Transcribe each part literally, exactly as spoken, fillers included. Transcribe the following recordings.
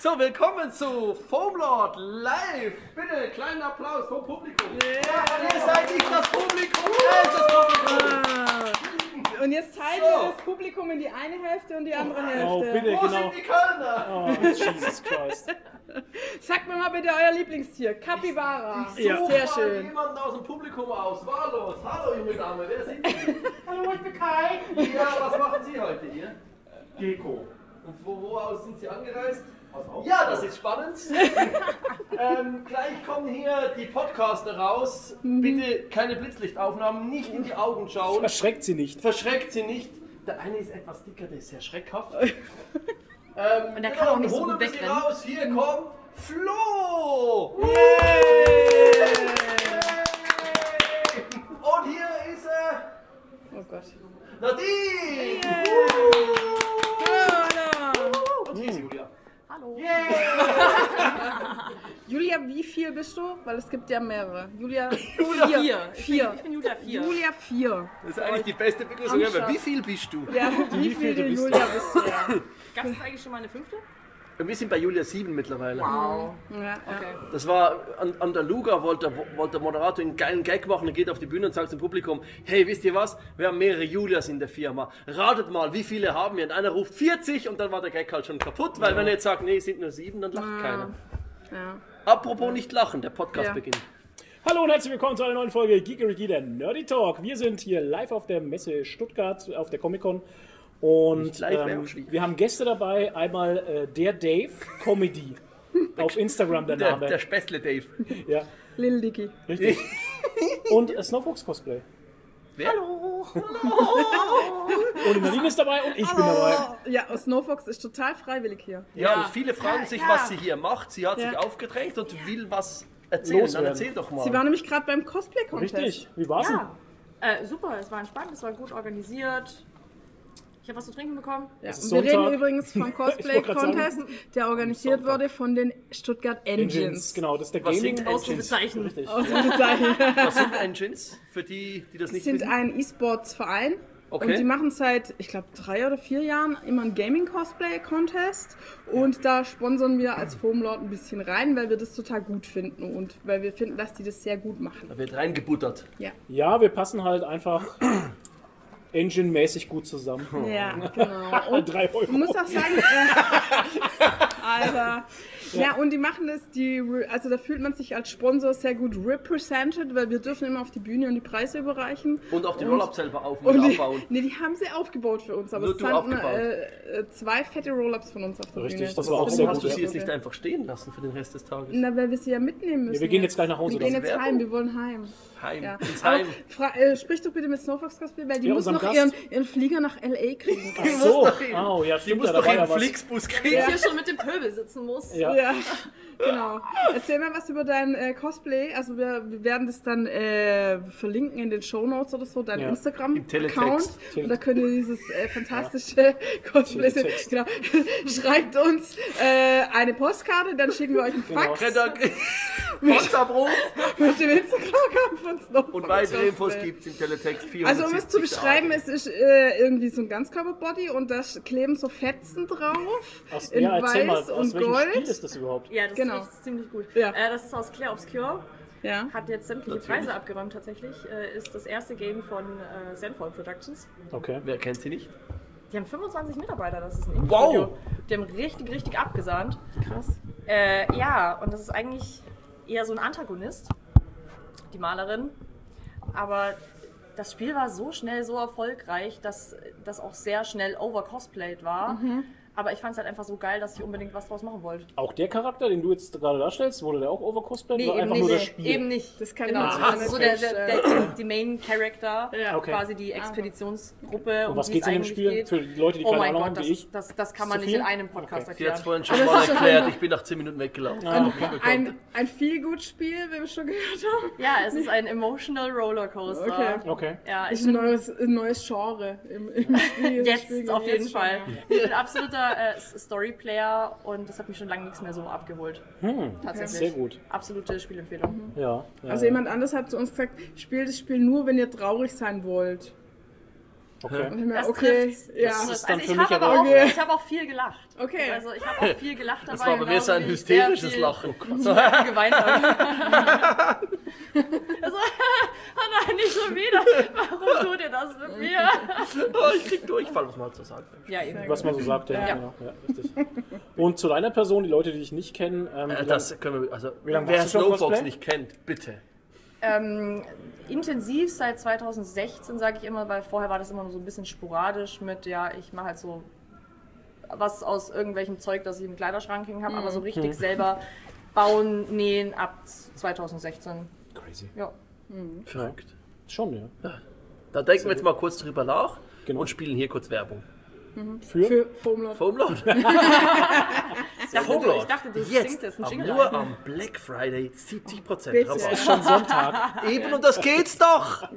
So, willkommen zu Foamlord live. Bitte, kleinen Applaus vom Publikum. Yeah. Ja, ihr seid nicht das Publikum, ihr seid das Publikum. Und jetzt teilen so. wir das Publikum in die eine Hälfte und die andere Hälfte. Oh, bitte, Wo genau. sind die Kölner? Oh, Jesus Christ. Sagt mir mal bitte euer Lieblingstier. Capybara. Ich, ich ja. Sehr schön. Jemanden aus dem Publikum aus. Wahllos. Hallo, junge Dame, wer sind Sie? Hallo, ich bin Kai. Ja, was machen Sie heute hier? Gecko. Und wo, wo aus sind Sie angereist? Ja, das ist spannend. ähm, gleich kommen hier die Podcaster raus. Bitte keine Blitzlichtaufnahmen, nicht in die Augen schauen. Verschreckt sie nicht. Verschreckt sie nicht. Der eine ist etwas dicker, der ist sehr schreckhaft. ähm, Und der kann auch nicht so holen gut wir sie wegrennen. raus. Hier kommt Flo. Yeah. Und hier ist er. Oh Gott. Nadine. Yeah. Und hier ist Julia. Hallo. Yeah. Julia, wie viel bist du? Weil es gibt ja mehrere. Julia, Julia vier. vier. vier. Ich bin Julia vier. Julia vier. Das ist eigentlich die beste Begrüßung Am ever. Start. Wie viel bist du? Ja, wie viel du viele bist. Julia bist du? Ja. Gab es eigentlich schon mal eine fünfte? Wir sind bei Julia sieben mittlerweile. Wow. Ja, ja. Okay. Das war, an, an der Luga wollte, wollte der Moderator einen geilen Gag machen, er geht auf die Bühne und sagt zum Publikum, hey, wisst ihr was, wir haben mehrere Julias in der Firma, ratet mal, wie viele haben wir? Und einer ruft vierzig und dann war der Gag halt schon kaputt, weil ja. wenn er jetzt sagt, nee, es sind nur sieben, dann lacht Ja. keiner. Ja. Apropos nicht lachen, der Podcast Ja. beginnt. Hallo und herzlich willkommen zu einer neuen Folge Geekeriki, der Nerdy Talk. Wir sind hier live auf der Messe Stuttgart, auf der Comic-Con. Und Nicht live, wäre ähm, auch schwierig. wir haben Gäste dabei, einmal äh, der Dave Comedy, auf Instagram der Der, Name. der Späßle Dave. Ja, Lil Dicky. richtig. Und äh, Snowfox Cosplay. Wer? Hallo. Und Nadine ist dabei und ich bin dabei. Ja, Snowfox ist total freiwillig hier. Ja, Ja. und viele fragen sich, Ja. was sie hier macht. Sie hat Ja. sich aufgedrängt und will was erzählen. Loswerden. Dann erzähl doch mal. Sie war nämlich gerade beim Cosplay-Contest. Richtig, wie war's denn? Ja. Äh, super, es war entspannt, es war gut organisiert. Ich habe was zu trinken bekommen. Ja. Es Und ist wir Sonntag. reden übrigens vom Ich wollte grad Cosplay-Contest, der organisiert Sonntag. wurde von den Stuttgart Engines. Engines, genau, das ist der Was Gaming. sind Ausrufezeichen. Richtig. Ausrufezeichen. Was sind Engines? Für die, die das Sie nicht sind wissen. ein E-Sports-Verein. Okay. Und die machen seit, ich glaube, drei oder vier Jahren immer einen Gaming-Cosplay-Contest. Und da sponsern wir als Foamlord ein bisschen rein, weil wir das total gut finden und weil wir finden, dass die das sehr gut machen. Da wird reingebuttert. Ja, Ja, wir passen halt einfach Engine-mäßig gut zusammen. ja genau. Und Drei Euro. ich muss auch sagen, äh, Alter. Ja, und die machen das, die, also da fühlt man sich als Sponsor sehr gut represented, weil wir dürfen immer auf die Bühne und die Preise überreichen. Und auch die Und- Roll-Up selber auf und, Und wieder die, abbauen. nee, die haben sie aufgebaut für uns, aber Nur es du standen aufgebaut. äh, äh, zwei fette Roll-Ups von uns auf der Richtig, Bühne. das war auch finde sehr ich Warum hast gut, du sie ja. jetzt nicht einfach stehen lassen für den Rest des Tages? Na, weil wir sie ja mitnehmen müssen. Ja, wir gehen jetzt gleich nach Hause, Wir das gehen ist jetzt Werbung. heim, wir wollen heim. Heim, Ja. ins Aber Heim. fra- äh, sprich doch bitte mit Snowfox Cosplay, weil die Ja, muss unserem noch Gast. ihren, ihren Flieger nach L A kriegen. Ach so, doch hin. oh, ja, Die stimmt, muss ja, doch da war einen ja was. Flixbus kriegen. Ich hier schon mit dem Pöbel sitzen muss. Ja. Ja, genau. Erzähl mal was über dein äh, Cosplay. Also wir, wir werden das dann äh, verlinken in den Shownotes oder so, dein Ja. Im Instagram-Account. Teletext. Und da könnt ihr dieses äh, fantastische Cosplay sehen. Teletext. Genau. Schreibt uns äh, eine Postkarte, dann schicken wir euch einen Fax Faxabruf mit dem Instagram-Account von Snowfox und weitere Infos Cosplay. gibt es im Teletext Also um es zu vierhundertsiebzig beschreiben, es ist äh, irgendwie so ein Ganzkörperbody und da kleben so Fetzen drauf Aus, in ja, erzähl mal, weiß aus und welchem Gold. Spiel ist das überhaupt? Ja, das Genau. ist ziemlich gut. Ja. Äh, das ist aus Clair Obscure. Ja. Hat jetzt sämtliche Natürlich. Preise abgeräumt tatsächlich. Äh, ist das erste Game von äh, Zenfall Productions. Okay. Wer kennt sie nicht? Die haben fünfundzwanzig Mitarbeiter, das ist ein Wow. Indie-Studio. Die haben richtig, richtig abgesahnt. Krass. Äh, ja, und das ist eigentlich eher so ein Antagonist, die Malerin. Aber das Spiel war so schnell so erfolgreich, dass das auch sehr schnell overcosplayed war. Aber ich fand es halt einfach so geil, dass ich unbedingt was draus machen wollte. Auch der Charakter, den du jetzt gerade darstellst, wurde der auch overcosplayed? Nee, oder eben einfach nicht. nur das Spiel? Eben nicht. Das kann genau. ich mir Also nicht so der, der, vorstellen. der, die Main Character, Ja. Okay. quasi die Expeditionsgruppe. Und was die geht's es in dem eigentlich Spiel? Geht. Für die Leute, die Oh keine mein Ahnung Gott, haben, das, wie ich. das, das kann Ist man zu nicht viel? in einem Podcast Okay. Sie hat es erklären. vorhin schon Aber mal es ist doch erklärt, ein- ich bin nach zehn Minuten weggelaufen. Ah, okay. Ein, ein Feel-Good-Spiel, wie wir schon gehört haben. Ja, es ist ein emotional Rollercoaster. Okay. Okay. Ja, ich Ist ein bin neues, ein neues Genre im, im Spiel. jetzt Spiel auf jeden jetzt schon, Fall. ja. Ich bin absoluter äh, Storyplayer und das hat mich schon lange nichts mehr so abgeholt. Hm, Tatsächlich. sehr gut. Absolute Spielempfehlung. Ja. ja Also jemand anders hat zu uns gesagt, spielt das Spiel nur, wenn ihr traurig sein wollt. Okay. Und ich mir, Das okay, trifft's. ja. Das ist dann also für ich mich habe aber aber auch, okay. ich habe auch viel gelacht. Okay. Also ich habe auch viel gelacht dabei. Das war bei mir genauso so ein wie ich sehr hysterisches viel Lachen. So geweint habe. Also, oh nein, nicht schon wieder. Warum tut ihr das mit mir? Oh, ich krieg Durchfall, was man halt so sagt. Ja, eben. Was man so sagt, ja. Ja. Genau. Ja, richtig. Und zu deiner Person, die Leute, die dich nicht kennen, ähm, Äh, wie das können wir, also, Wie lange wer machst du schon Snowfox Cosplay? nicht kennt, bitte. Ähm, intensiv seit zweitausendsechzehn, sage ich immer, weil vorher war das immer nur so ein bisschen sporadisch mit, ja, ich mache halt so was aus irgendwelcem Zeug, das ich im Kleiderschrank hängen habe, aber so richtig selber bauen, nähen ab zweitausendsechzehn. crazy. Ja. Verrückt. Schon, ja. Da denken wir jetzt mal kurz drüber nach Genau. und spielen hier kurz Werbung. Für? Für Foamlord. Foamlord. Ich dachte, du, ich Foamlord. dachte, du Jetzt, singst jetzt einen aber Jingle nur ein. am Black Friday siebzig Prozent Bitte. Rabatt. Ist schon Sonntag. Eben, und das geht's doch!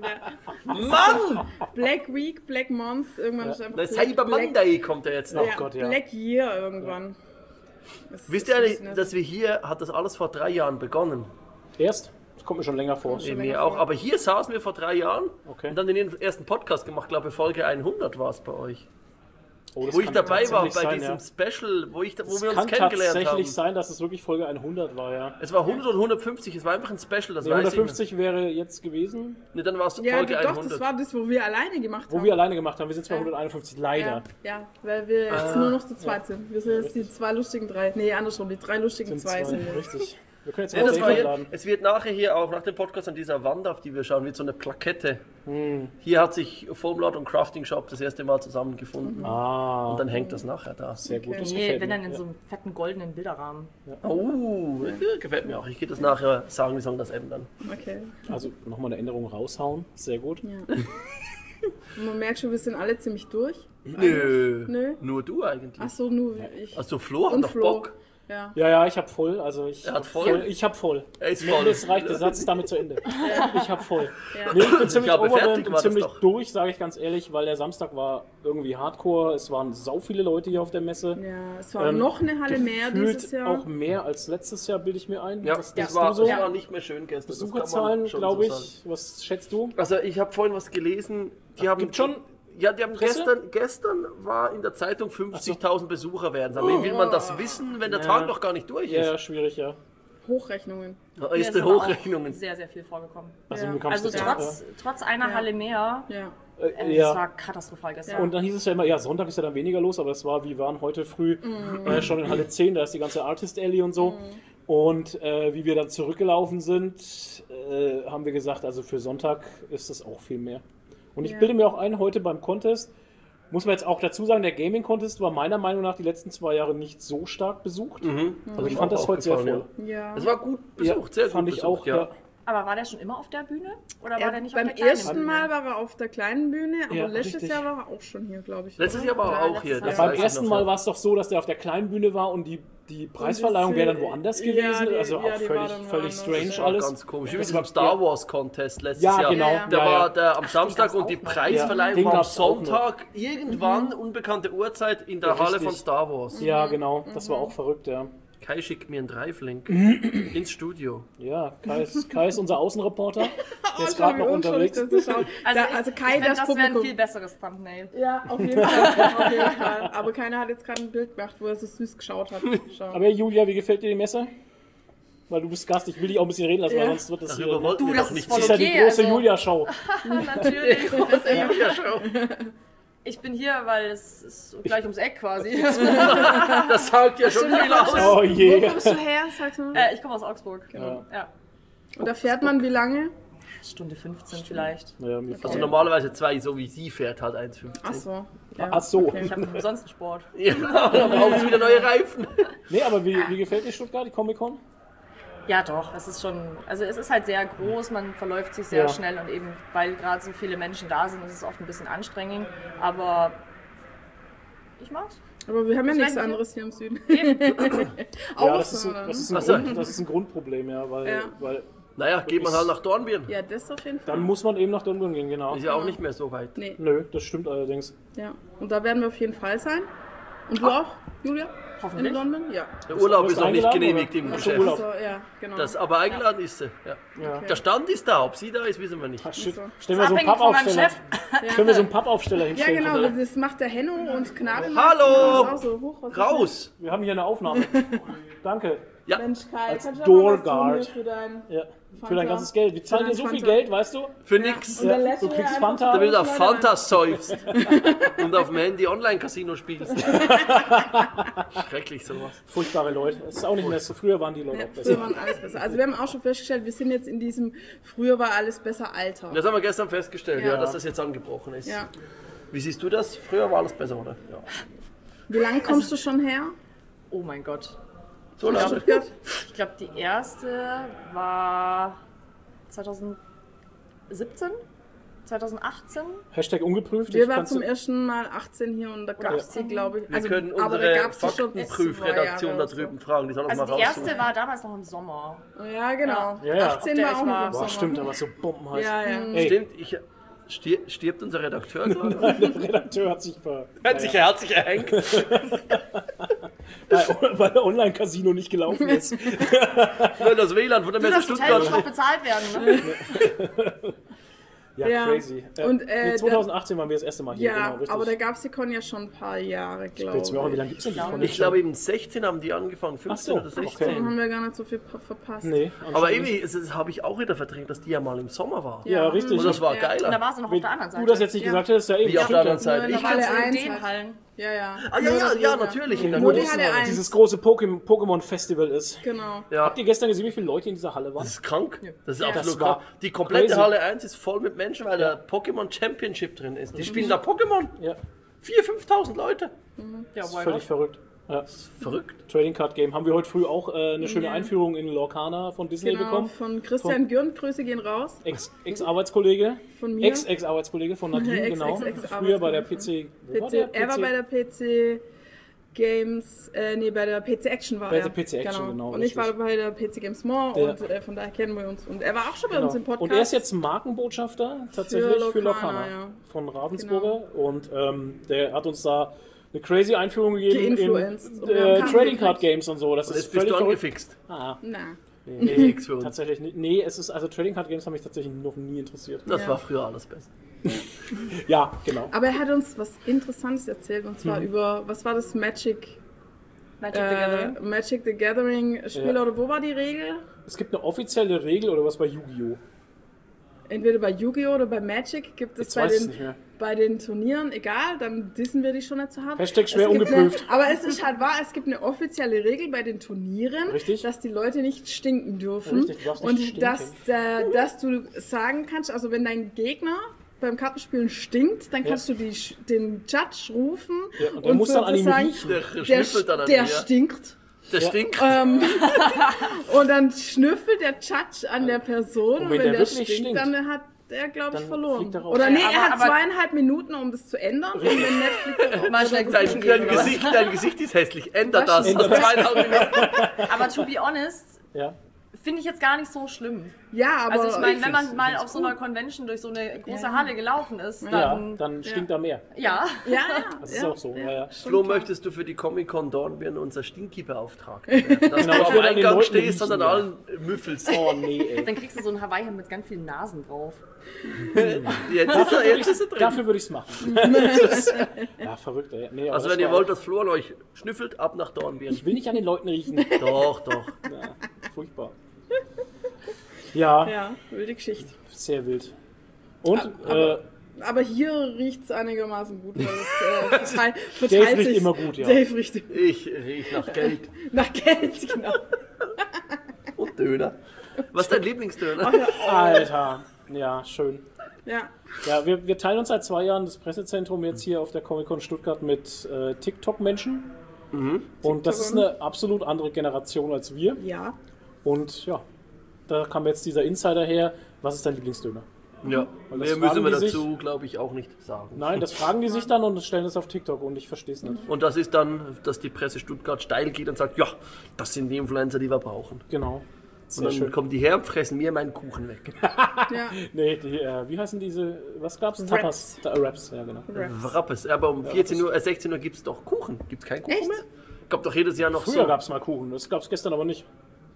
Mann! Black Week, Black Month, irgendwann ist einfach Der Black, Cyber Black, Monday kommt ja jetzt noch. ja, Gott, ja. Black Year irgendwann. Das Wisst ist ihr ein eigentlich, bisschen- dass wir hier, hat das alles vor drei Jahren begonnen? Erst? Das kommt mir schon länger vor. Eben hier auch. Aber hier saßen wir vor drei Jahren Okay. und dann den ersten Podcast gemacht, glaube ich, Folge hundert war es bei euch. Oh, das Wo ich kann dabei war, bei tatsächlich sein, diesem ja. Special, wo, ich, wo Es wir uns kann kennengelernt tatsächlich haben. sein, dass es wirklich Folge hundert war, ja. Es war hundert oder hundertfünfzig, es war einfach ein Special, das Nee, weiß hundertfünfzig wäre jetzt gewesen, ich. Nee, dann war es Ja, Folge doch, das hundert. war das, wo wir alleine gemacht wo haben. wir alleine gemacht haben. Wir sind zwar Ja. hunderteinundfünfzig, leider. Ja, ja, weil wir jetzt nur noch zu zweit sind. Wir sind jetzt die zwei lustigen drei. Nee, andersrum, die drei lustigen Sind zwei zwei, sind wir. richtig. Wir können jetzt Ja, mal das Dave war hier, einladen. es wird nachher hier auch nach dem Podcast an dieser Wand, auf die wir schauen, wird so eine Plakette. Hm. Hier hat sich Foamlord und Crafting Shop das erste Mal zusammengefunden. Ah, Und dann hängt das nachher da. sehr gut. Das Nee, gefällt wenn mir. dann in Ja. so einem fetten goldenen Bilderrahmen. Oh, gefällt mir auch. Ich gehe das nachher sagen, wie sollen das ändern. Okay. Also nochmal eine Änderung raushauen. Sehr gut. Ja. Und man merkt schon, wir sind alle ziemlich durch. Nö, Nö. nur du eigentlich. Ach so, nur ich. Also Flo hat Und noch Flo. Bock. Ja. Ja, ja, ich hab voll. Also ich Er hat voll? Ich hab voll. Er ist Nee, voll. Das reicht, der Satz ist damit zu Ende. Ich hab voll. Ja. Nee, ich bin ziemlich glaube, overwhelmed fertig und war das ziemlich doch. durch, sage ich ganz ehrlich, weil der Samstag war irgendwie hardcore. Es waren sau viele Leute hier auf der Messe. Ja, es war Ähm, noch eine Halle mehr Gefühlt dieses Jahr. auch mehr als letztes Jahr, bilde ich mir ein. Ja, Was das, denkst war, du so? das war nicht mehr schön gestern. das kann man Besucherzahlen, schon glaube so ich. sagen. Was schätzt du? Also ich habe vorhin was gelesen, die haben... Gibt schon Ja, die haben Presse? gestern, gestern war in der Zeitung fünfzigtausend Besucher werden. Aber wie will man das wissen, wenn der Ja. Tag noch gar nicht durch Ja, ist? schwierig, ja. Hochrechnungen. Da Mir ist ist die aber auch Hochrechnungen. sehr, sehr viel vorgekommen. Also, Ja. wie kommst Also du trotz, trotz einer Ja. Halle mehr, Ja. Äh, äh, das ja. war katastrophal gestern. Und dann hieß es ja immer, ja, Sonntag ist ja dann weniger los, aber es war, wir waren heute früh Mhm. äh, schon in Halle zehn, da ist die ganze Artist Alley und so. Und äh, wie wir dann zurückgelaufen sind, äh, haben wir gesagt, also für Sonntag ist das auch viel mehr. Und ich Ja. bilde mir auch ein, heute beim Contest, muss man jetzt auch dazu sagen, der Gaming Contest war meiner Meinung nach die letzten zwei Jahre nicht so stark besucht. Also ich Mir fand auch das heute sehr aufgefallen, voll. Ja. Es war gut Ja, besucht, sehr fand gut ich besucht, auch, ja. ja. Aber war der schon immer auf der Bühne? Oder war Ja, der nicht beim auf der kleinen ersten Bühne? Mal war er auf der kleinen Bühne, aber Ja, letztes richtig. Jahr war er auch schon hier, glaube ich. Letztes oder? Jahr war er Ja, auch letztes hier. Jahr. das Beim weiß ich ersten noch, Mal ja. war es doch so, dass der auf der kleinen Bühne war und die, die Preisverleihung wäre dann woanders Ja, gewesen. die- also ja, auch die völlig, war dann völlig woanders. strange Das war alles. ganz komisch. Wie Das beim war- Star Wars Contest letztes Ja, Jahr. genau. Ja, Der ja, war ja. der am Samstag gab's und die auch noch. Preisverleihung Ja, den war am gab's auch noch. Sonntag. Irgendwann, unbekannte Uhrzeit, in der Ja, Halle richtig. von Star Wars. Ja, genau. Das war auch verrückt, ja. Kai schickt mir einen Drive-Link ins Studio. Ja, Kai ist, Kai ist unser Außenreporter. Der ist Oh, gerade schau, noch wie unschuldig unterwegs. das ist. Also, Da- ich, also ich Kai, find, das das wäre ein Publikum. viel besseres Thumbnail. Ja, auf jeden Fall. auf jeden Fall. Aber keiner hat jetzt gerade ein Bild gemacht, wo er so süß geschaut hat. Schau. Aber Julia, wie gefällt dir die Messe? Weil du bist Gast, ich will dich auch ein bisschen reden lassen, Ja. weil sonst wird das Darüber hier... wollten Du, wir das doch ist nicht voll Das ist ja die okay, große also- Julia-Show. Natürlich. Julia-Show. Ich bin hier, weil es ist gleich ums Eck quasi. Das sagt ja schon viel aus. Oh Wo je. kommst du her, sagst du mal? äh, ich komme aus Augsburg. Ja. Ja. Und da fährt man wie lange? Stunde fünfzehn vielleicht. Naja, mir Also normalerweise zwei, so wie sie fährt, halt eins Komma Ach fünfzehn. so. Ja. Ach so. Ich habe umsonst einen Sport. Ja, dann brauchen sie wieder neue Reifen. Nee, aber wie, wie gefällt dir Stuttgart, die Comic-Con? Ja, doch, es ist schon, also es ist halt sehr groß, man verläuft sich sehr Ja. schnell und eben, weil gerade so viele Menschen da sind, ist es oft ein bisschen anstrengend, aber ich mag's. Aber wir haben ja Das nichts werden wir. anderes hier im Süden. Ja, das ist, ein, Außer- das, ist ein Ach so. Grund, das ist ein Grundproblem, ja, weil, Ja. weil Naja, geht man halt nach Dornbirn. Ja, das auf jeden Fall. dann muss man eben nach Dortmund gehen, genau. Ist ja auch nicht mehr so weit. Nee, Nö, das stimmt allerdings. ja. Und da werden wir auf jeden Fall sein. Und du auch, Julia? Hoffentlich. In London? Ja. Der Urlaub Bist ist du noch nicht eingeladen, genehmigt oder? im Ach so, Geschäft. Urlaub. So, ja, genau. Das, aber eingeladen ist sie. Ja. Ja. Der Stand ist da, ob sie da ist, wissen wir nicht. Ach, shit. So. Stellen wir so einen Abhängig von meinem Pappaufsteller. Chef. Können wir so einen Pappaufsteller Ja, hinstellen? genau, von der- das macht der Henno und Knabel. Hallo! Das ist auch so hoch, was ist Raus! Wir haben hier eine Aufnahme. Danke. Ja. das? Mensch, Kai, Als kannst du aber was tun Doorguard. hier für dein... Ja. Für Fanta. dein ganzes Geld. Wir zahlen Für dir so dein viel Fanta. Geld, weißt du? Für Ja. nix. Und dann Ja, lässt du du kriegst ja Fanta. einfach Damit du auf Leute rein. Fanta säufst und auf dem Handy Online-Casino spielst. Schrecklich sowas. Furchtbare Leute. Es ist auch nicht mehr so. Früher waren die Leute Ja, auch früher besser. waren alles besser. Also wir haben auch schon festgestellt, wir sind jetzt in diesem früher war alles besser Alter. Das haben wir gestern festgestellt, ja. Ja. dass das jetzt angebrochen ist. Ja. Wie siehst du das? Früher war alles besser, oder? Ja. Wie lange kommst du schon her? Oh mein Gott. So lange. Stuttgart? Ich glaube, die erste war zweitausendsiebzehn? zweitausendachtzehn? Hashtag ungeprüft. Wir Ich waren kann's- zum ersten Mal achtzehn hier und da gab es Ja. die, glaube ich. Wir Also, können aber da unsere gab es die schon Faktenprüfredaktion zwei da Jahre drüben fragen, die soll das Also mal die raussuchen. erste war damals noch im Sommer. oder so. Ja, genau. Ja, ja. achtzehn Auf der war ich auch noch war. im Boah, Sommer. stimmt, aber so bombenheiß. Ja, ja. Ey, Stimmt, ich, stir, stirbt unser Redakteur gerade? der Redakteur hat sich ver... Er hat sich, er hat sich erhängt. Weil, weil der Online-Casino nicht gelaufen ist. Weil das W L A N von der Du, Messe das Hotel muss Stuttgart. noch bezahlt werden, ne? Ja, Ja. crazy. Äh, Und, äh, nee, zweitausendachtzehn waren wir das erste Mal hier. Ja, genau, richtig. aber da gab es die Con ja schon ein paar Jahre, glaube Jetzt, ich. wie lange gibt es denn die von Ich glaube eben sechzehn haben die angefangen, fünfzehn Ach oder so, okay. sechzehn. Dann haben wir gar nicht so viel ver- verpasst. Nee, Aber anscheinend irgendwie, das, das habe ich auch wieder verdrängt, dass die ja mal im Sommer war. nicht. Ja, richtig. Und das war Ja. Und da geiler. war sie noch auf Wenn der anderen Seite. du das jetzt nicht Ja. gesagt hättest, ja eben. Wie auf stimmt der anderen ja. Seite. Nur in Ich der Da Halle waren sie in eins den halt. Hallen. Ja, ja. Ah, ja, Nur ja, das ja, Logo. natürlich. In der Nur die großen Halle Halle. eins. Dieses große Pokémon- Pokémon-Festival ist. Genau. Ja. Habt ihr gestern gesehen, wie viele Leute in dieser Halle waren? Das ist krank. Das ist Ja. absolut Das war krank. Die komplette crazy. Halle eins ist voll mit Menschen, weil da Pokémon Championship drin ist. Die spielen da Pokémon. Ja, viertausend, fünftausend Leute. Ja, das ist why völlig not? verrückt. Ja. Verrückt. Trading Card Game. Haben wir heute früh auch äh, eine schöne Ja. Einführung in Lorcana von Disney Genau, bekommen. von Christian Gürnt, Grüße gehen raus. Ex- Ex-Arbeitskollege. Von mir. Ex-Ex-Arbeitskollege von Nadine, Ex- genau. ex- ex- Früher bei der P C. Wo war P C, der? er war bei der P C Games, äh, nee, bei der P C Action war Bei er. der P C Action, genau, Und ich war richtig. bei der P C Games More Ja. und äh, von daher kennen wir uns. Und er war auch schon bei Genau. uns im Podcast. Und er ist jetzt Markenbotschafter tatsächlich für Lorcana, Lorcana ja. von Ravensburger. Und ähm, der hat uns da eine crazy Einführung gegeben Geinfluenced. in Und wir haben äh, Karten Trading Card gekriegt. Games und so. Das ist Jetzt bist völlig du verrückt. angefixt. Ah, Na. Nee, nix für uns. tatsächlich nicht. Nee, es ist also Trading Card Games haben mich tatsächlich noch nie interessiert. Das Ja. war früher alles besser. Ja, genau. Aber er hat uns was Interessantes erzählt und Mhm. zwar über, was war das, Magic, Magic the äh, Gathering. Magic the Gathering Spiel Ja. oder wo war die Regel? Es gibt eine offizielle Regel oder was bei Yu-Gi-Oh! Entweder bei Yu-Gi-Oh! Oder bei Magic gibt es Jetzt bei weiß ich den, nicht mehr. bei den Turnieren, egal, dann dissen wir die schon nicht so hart. Hashtag schwer Es gibt ungeprüft. Eine, aber es ist halt wahr, es gibt eine offizielle Regel bei den Turnieren, Richtig. dass die Leute nicht stinken dürfen. Richtig, du darfst nicht und stinken. dass, äh, dass du sagen kannst, also wenn dein Gegner beim Kartenspielen stinkt, dann Ja. kannst du die, den Judge rufen Ja, und der muss dann an ihm sozusagen, riechen. Der der, schnüffelt dann an der mir. stinkt. Der Ja. stinkt. Ähm, und dann schnüffelt der Judge an der Person und wenn, der, wirklich stinkt, stinkt, dann hat er, glaube ich, dann verloren. fliegt er raus. Oder nee, Ja, er aber- hat aber- zweieinhalb Minuten, um das zu ändern. Und wenn nicht, fliegt er raus. Mal schnell Dein, gucken dein, gehen, oder? Gesicht, dein Gesicht ist hässlich. Änder das. Änder Aus das. zweieinhalb Minuten. Aber to be honest, Ja. finde ich jetzt gar nicht so schlimm. Ja, aber Also ich meine, ich wenn find's- man mal find's auf so einer Convention durch so eine große Ja. Halle gelaufen ist, Ja, dann dann stinkt da mehr. ja. ja, ja, Das ist ja, auch so. Ja, ja. Flo, möchtest du für die Comic-Con Dornbirn unser Stinky-Beauftragter werden? Dass Genau, du ich am will an den Eingang Leuten stehst und an riechen, allen müffelst. Oh nee, ey. Dann kriegst du so ein Hawaii mit ganz vielen Nasen drauf. Jetzt ist er, jetzt ist er drin. Dafür würde ich es machen. Ja, verrückt, ey. Nee, aber Also das wenn ihr war- wollt, dass Flo an euch schnüffelt, ab nach Dornbirn. Ich will nicht an den Leuten riechen. Doch, doch. Ja, furchtbar. Ja, ja, wilde Geschichte. sehr wild. Und Aber- äh, Aber hier riecht es einigermaßen gut, weil es äh, verteilt, Dave verteilt riecht sich. immer gut, ja. Dave riecht immer Ich riech nach Geld nach Geld, genau. und Döner. Was ist dein Lieblingsdöner? Alter, ja, schön. Ja, Ja, wir, wir teilen uns seit zwei Jahren das Pressezentrum jetzt hier auf der Comic-Con Stuttgart mit äh, TikTok-Menschen. Und das ist eine absolut andere Generation als wir. ja. Und ja, da kam jetzt dieser Insider her. Was ist dein Lieblingsdöner? Ja, Weil das mehr müssen wir fragen die sich- dazu, glaube ich, auch nicht sagen. Nein, das fragen die sich dann und stellen das auf TikTok und ich verstehe es nicht. Und das ist dann, dass die Presse Stuttgart steil geht und sagt, ja, das sind die Influencer, die wir brauchen. Genau. Und dann schön. kommen die her und fressen mir meinen Kuchen weg. Ja. Nee, die, äh, wie heißen diese, was gab's? Wraps. Tapas. Ta- Wraps, ja genau. Wrappes. Aber um vierzehn Uhr, äh, sechzehn Uhr gibt es doch Kuchen. Gibt es keinen Kuchen Echt? mehr? Gab doch jedes Jahr noch Früher so. gab's mal Kuchen, das gab's gestern aber nicht.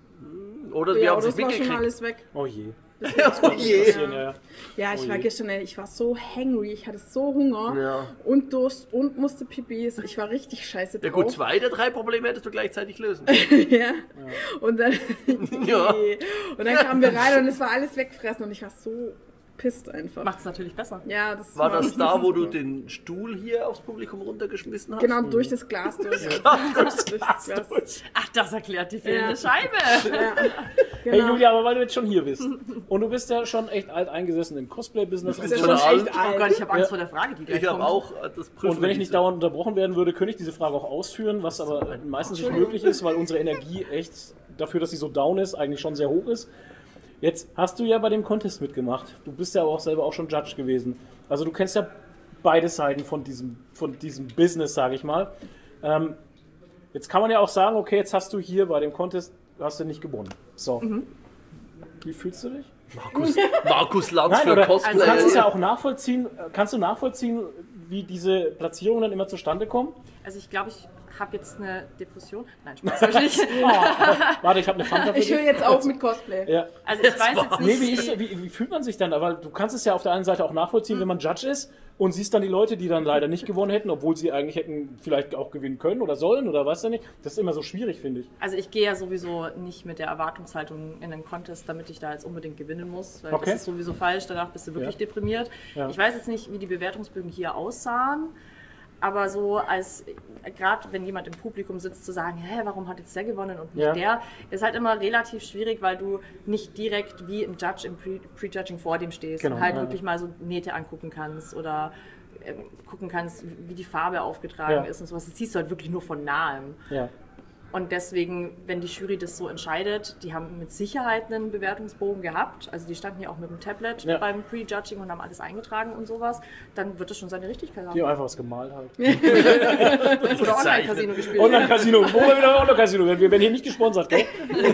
Oder wir Ja, haben aber es das war schon mitgekriegt. alles weg. Oh je. Oh je. Passieren, ja, ja. Ja, ich Oh war je. gestern, ich war so hangry, ich hatte so Hunger Ja. und Durst und musste Pipi. Ich war richtig scheiße Ja drauf. gut, zwei der drei Probleme hättest du gleichzeitig lösen. ja. Und dann, Ja. und dann kamen wir rein und es war alles weggefressen und ich war so pisst einfach. Macht es natürlich besser. Ja, das War das nicht da, wo so. du den Stuhl hier aufs Publikum runtergeschmissen hast? Genau, durch das Glas durch. durch das Glas. Ach, das erklärt die fehlende Ja. Scheibe. Ja. Hey Genau. Julia, aber weil du jetzt schon hier bist und du bist ja schon echt alt eingesessen im Cosplay-Business und bist so. ja schon alt. echt Oh Gott, ich habe Angst Ja. vor der Frage, die gleich Ich habe kommt. auch äh, das Prüfen. Und wenn ich nicht dauernd unterbrochen werden würde, könnte ich diese Frage auch ausführen, was aber meistens nicht möglich ist, weil unsere Energie echt dafür, dass sie so down ist, eigentlich schon sehr hoch ist. Jetzt hast du ja bei dem Contest mitgemacht. Du bist ja aber auch selber auch schon Judge gewesen. Also du kennst ja beide Seiten von diesem, von diesem Business, sage ich mal. Ähm, jetzt kann man ja auch sagen, okay, jetzt hast du hier bei dem Contest, hast du nicht gewonnen. So. Wie fühlst du dich? Markus, Markus Lanz Nein, für oder Cosplay. du kannst es ja auch nachvollziehen. Kannst du nachvollziehen, wie diese Platzierungen dann immer zustande kommen? Also ich glaube, ich habe jetzt eine Depression. Nein, Spaß hab ich nicht. Oh, warte, ich habe eine Fanta für Ich höre dich. jetzt auf mit Cosplay. Ja. Also ich weiß jetzt Nee, nicht, wie, ist, wie, wie fühlt man sich dann? Weil du kannst es ja auf der einen Seite auch nachvollziehen, wenn man Judge ist und siehst dann die Leute, die dann leider nicht gewonnen hätten, obwohl sie eigentlich hätten vielleicht auch gewinnen können oder sollen oder was denn nicht. Das ist immer so schwierig, finde ich. Also ich gehe ja sowieso nicht mit der Erwartungshaltung in den Contest, damit ich da jetzt unbedingt gewinnen muss, weil Okay. das ist sowieso falsch, danach bist du wirklich Ja. deprimiert. Ja. Ich weiß jetzt nicht, wie die Bewertungsbögen hier aussahen, aber so als, gerade wenn jemand im Publikum sitzt, zu sagen, hä, warum hat jetzt der gewonnen und nicht Ja. der, ist halt immer relativ schwierig, weil du nicht direkt wie ein Judge im Pre- Prejudging vor dem stehst Genau, und halt ja. wirklich mal so Nähte angucken kannst oder ähm, gucken kannst, wie die Farbe aufgetragen Ja. ist und sowas. Das siehst du halt wirklich nur von nahem. Ja. Und deswegen, wenn die Jury das so entscheidet, die haben mit Sicherheit einen Bewertungsbogen gehabt, also die standen ja auch mit dem Tablet Ja. beim Prejudging und haben alles eingetragen und sowas, dann wird es schon seine Richtigkeit Die haben. haben einfach was gemalt halt. Oder Online-Casino gespielt. Online-Casino, wo wir wieder Online-Casino werden. Wir werden hier nicht gesponsert, gell?